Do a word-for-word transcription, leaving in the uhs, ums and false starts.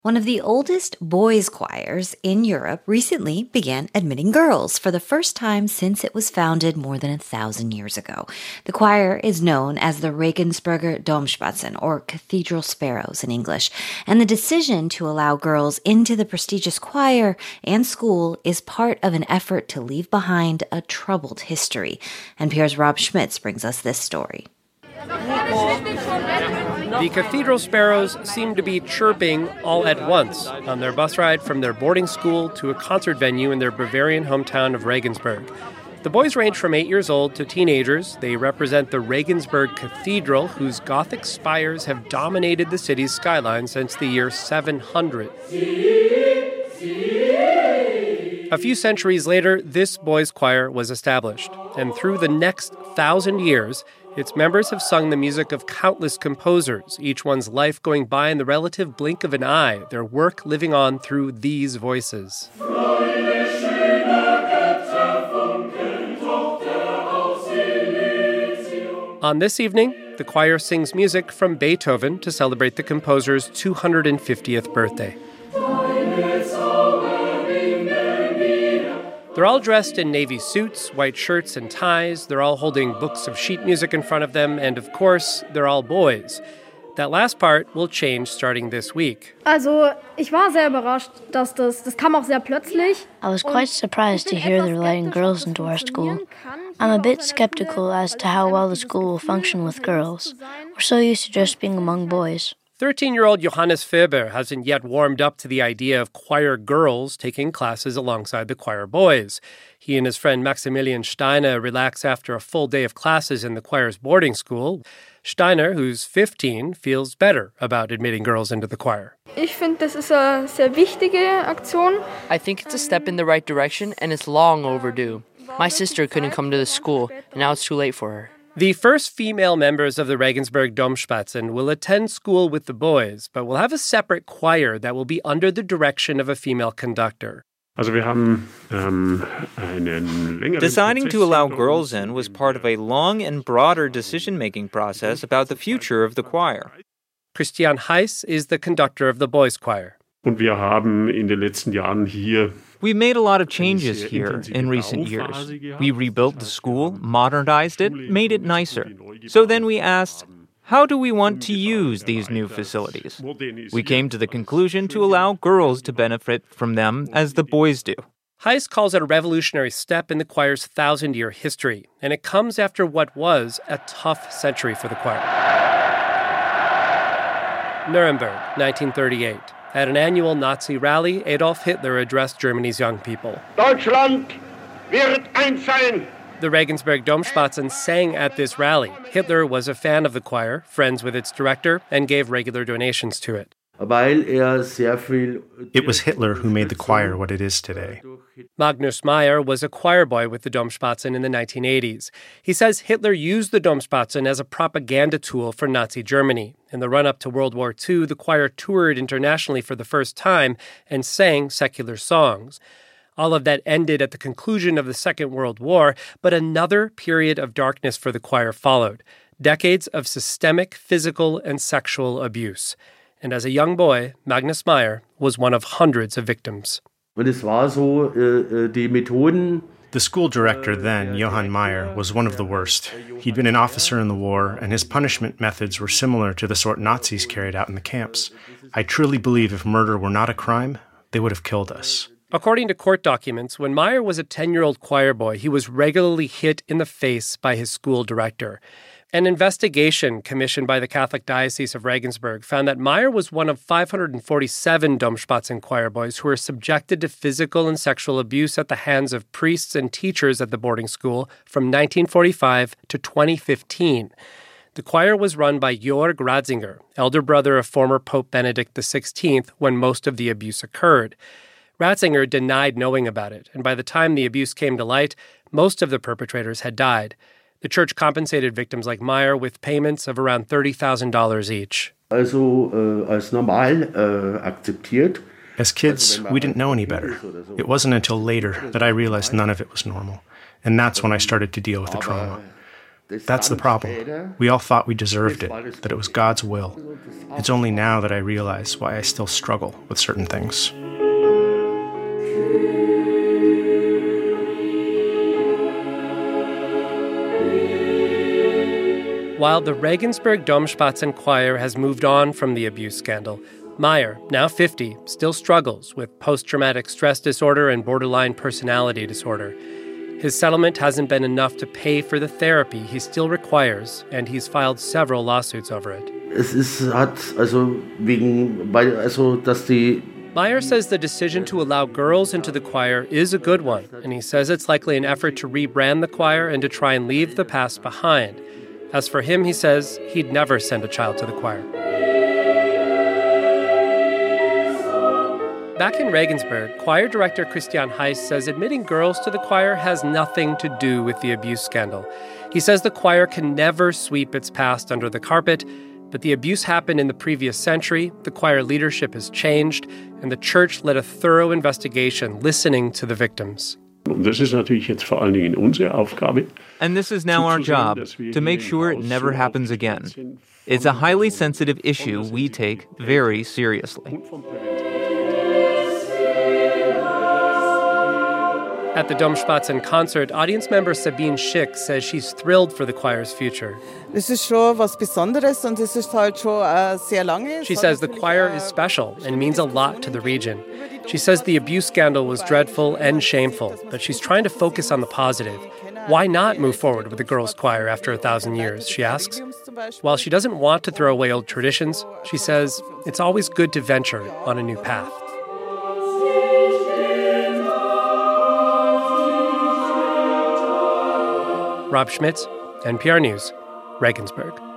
One of the oldest boys' choirs in Europe recently began admitting girls for the first time since it was founded more than a thousand years ago. The choir is known as the Regensburger Domspatzen, or Cathedral Sparrows in English, and the decision to allow girls into the prestigious choir and school is part of an effort to leave behind a troubled history. N P R's Rob Schmitz brings us this story. The Cathedral Sparrows seem to be chirping all at once on their bus ride from their boarding school to a concert venue in their Bavarian hometown of Regensburg. The boys range from eight years old to teenagers. They represent the Regensburg Cathedral, whose Gothic spires have dominated the city's skyline since the year seven hundred. A few centuries later, this boys' choir was established, and through the next thousand years, its members have sung the music of countless composers, each one's life going by in the relative blink of an eye, their work living on through these voices. On this evening, the choir sings music from Beethoven to celebrate the composer's two hundred fiftieth birthday. They're all dressed in navy suits, white shirts, and ties. They're all holding books of sheet music in front of them, and of course, they're all boys. That last part will change starting this week. Also, ich war sehr überrascht, dass das, das kam auch sehr plötzlich. I was quite surprised to hear they're letting girls into our school. I'm a bit skeptical as to how well the school will function with girls. We're so used to just being among boys. thirteen-year-old Johannes Ferber hasn't yet warmed up to the idea of choir girls taking classes alongside the choir boys. He and his friend Maximilian Steiner relax after a full day of classes in the choir's boarding school. Steiner, who's fifteen, feels better about admitting girls into the choir. Ich finde, das ist eine sehr wichtige Aktion. I think it's a step in the right direction, and it's long overdue. My sister couldn't come to the school, and now it's too late for her. The first female members of the Regensburg Domspatzen will attend school with the boys, but will have a separate choir that will be under the direction of a female conductor. Deciding to allow girls in was part of a long and broader decision-making process about the future of the choir. Christian Heiss is the conductor of the boys' choir. We made a lot of changes here in recent years. We rebuilt the school, modernized it, made it nicer. So then we asked, how do we want to use these new facilities? We came to the conclusion to allow girls to benefit from them as the boys do. Heiss calls it a revolutionary step in the choir's thousand-year history, and it comes after what was a tough century for the choir. Nuremberg, nineteen thirty-eight. At an annual Nazi rally, Adolf Hitler addressed Germany's young people. Deutschland wird eins sein. The Regensburg Domspatzen sang at this rally. Hitler was a fan of the choir, friends with its director, and gave regular donations to it. It was Hitler who made the choir what it is today. Magnus Meyer was a choir boy with the Domspatzen in the nineteen eighties. He says Hitler used the Domspatzen as a propaganda tool for Nazi Germany. In the run-up to World War Two, the choir toured internationally for the first time and sang secular songs. All of that ended at the conclusion of the Second World War, but another period of darkness for the choir followed. Decades of systemic physical and sexual abuse. And as a young boy, Magnus Meyer was one of hundreds of victims. The school director then, Johann Meyer, was one of the worst. He'd been an officer in the war, and his punishment methods were similar to the sort Nazis carried out in the camps. I truly believe if murder were not a crime, they would have killed us. According to court documents, when Meyer was a ten-year-old choir boy, he was regularly hit in the face by his school director. An investigation commissioned by the Catholic Diocese of Regensburg found that Meyer was one of five hundred forty-seven Domspatzen choir boys who were subjected to physical and sexual abuse at the hands of priests and teachers at the boarding school from nineteen forty-five to twenty fifteen. The choir was run by Georg Ratzinger, elder brother of former Pope Benedict the sixteenth, when most of the abuse occurred. Ratzinger denied knowing about it, and by the time the abuse came to light, most of the perpetrators had died. The church compensated victims like Meyer with payments of around thirty thousand dollars each. As kids, we didn't know any better. It wasn't until later that I realized none of it was normal. And that's when I started to deal with the trauma. That's the problem. We all thought we deserved it, that it was God's will. It's only now that I realize why I still struggle with certain things. While the Regensburg Domspatzen Choir has moved on from the abuse scandal, Meyer, now fifty, still struggles with post-traumatic stress disorder and borderline personality disorder. His settlement hasn't been enough to pay for the therapy he still requires, and he's filed several lawsuits over it. Es ist, hat also wegen, also, dass die Meyer says the decision to allow girls into the choir is a good one, and he says it's likely an effort to rebrand the choir and to try and leave the past behind. As for him, he says he'd never send a child to the choir. Back in Regensburg, choir director Christian Heiss says admitting girls to the choir has nothing to do with the abuse scandal. He says the choir can never sweep its past under the carpet, but the abuse happened in the previous century, the choir leadership has changed, and the church led a thorough investigation listening to the victims. Und das ist natürlich jetzt vor allen Dingen unsere Aufgabe. And this is now our job, to make sure it never happens again. It's a highly sensitive issue we take very seriously. At the Domspatzen concert, audience member Sabine Schick says she's thrilled for the choir's future. Das ist schon was Besonderes und es ist halt schon uh, sehr lange. She says the choir is special and means a lot to the region. She says the abuse scandal was dreadful and shameful, but she's trying to focus on the positive. Why not move forward with the girls' choir after a thousand years, she asks. While she doesn't want to throw away old traditions, she says it's always good to venture on a new path. Rob Schmitz, N P R News, Regensburg.